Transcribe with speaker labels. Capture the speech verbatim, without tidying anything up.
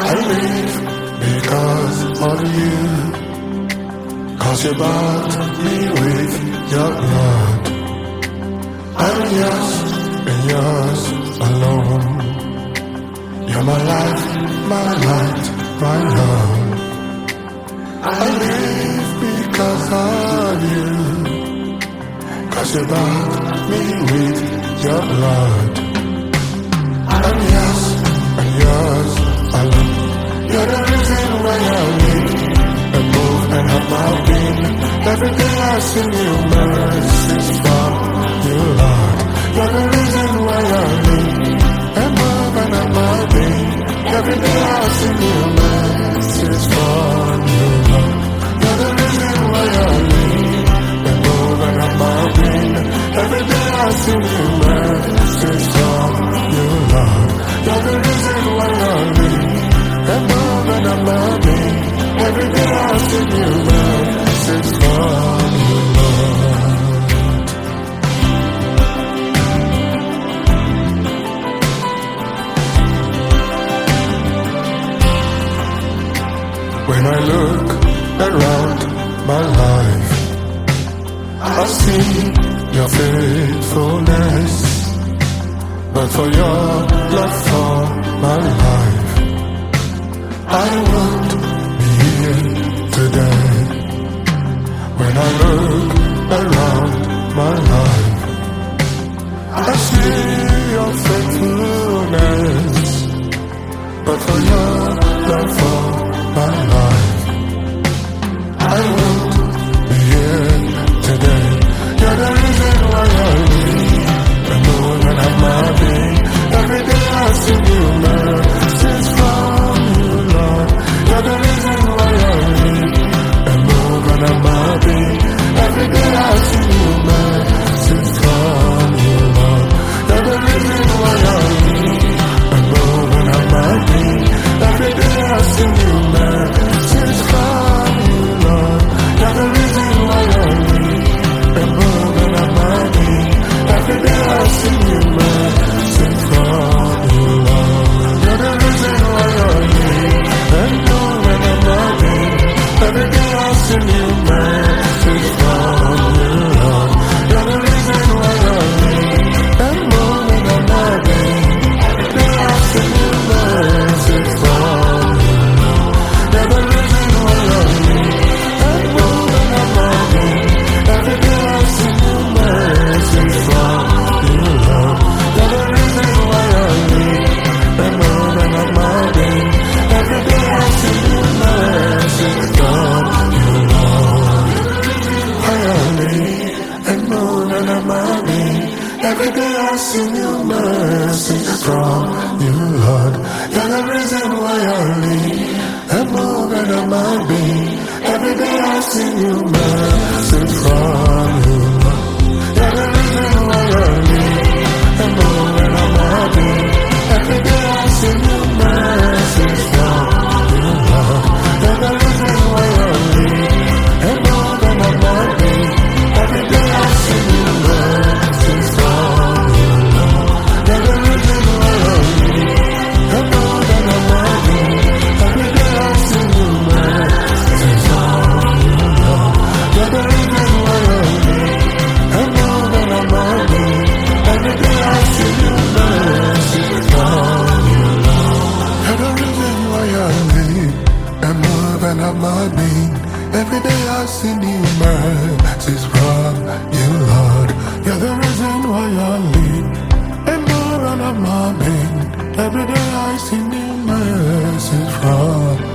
Speaker 1: I live because of you. Cause you bought me with your blood. I'm yours and yours alone. You're my life, my light, my love. I live because of you. Cause you bought me with your blood. I'm yours and yours alone. You're the reason why I live and move and have my being. Every day I sing you mercies from you, Lord. You're the reason why I live and move and have my being. Every day I sing you mercies from you, Lord. You're the reason why I live and move and have my being. Every day I sing you mercies from you, Lord. You're the reason why I live and move and have my being. Every day I sing you mercies from you, Lord. When I look around my life, I see your faithfulness. But for your love for my life, I won't be here today. When I look around my life, I see your faithfulness. But for your love for my life, I won't be here today. You're the reason why I live and move and have my being. Every day I sing you mercies from you, Lord. You're the reason why I live and move and have my being. Every day I sing you mercies from you, Lord. You're the reason why I live and move and have my being. Every day I sing you mercies from you, Lord. You're the reason why I live and move and have my being. Every day I sing you mercies from you, Lord. You're the reason why I live and move and have my being. Every day I sing you mercies from you, Lord. You're the reason why I live and move and have my being. Every day I sing you mercies from you, Lord. You're the reason why I live and move and have my being. Every day I sing you mercies from you, Lord. You're the reason why I live and move and have my being. Every day I sing you mercies from you, Lord. Why I live and move and have my being. Every day I sing you mercies from you, Lord. You're the reason why I live and move and have my being. Every day I sing you mercies from you, Lord. You're the reason why I live and move and have my being. Every day I sing you mercies from you, Lord. You're the reason why I live and move and have my being. Every day I sing you mercies from you, Lord. You're the reason why I live and move and have my being. Every day I sing you mercies from you, Lord. You're the reason why I live and move and have my being. Every day I sing you mercies from you, Lord. You're the reason why I live and move and have my being. Every day I sing you mercies from you, Lord. You're the reason why I live and move and have my being. Every day I sing you mercies from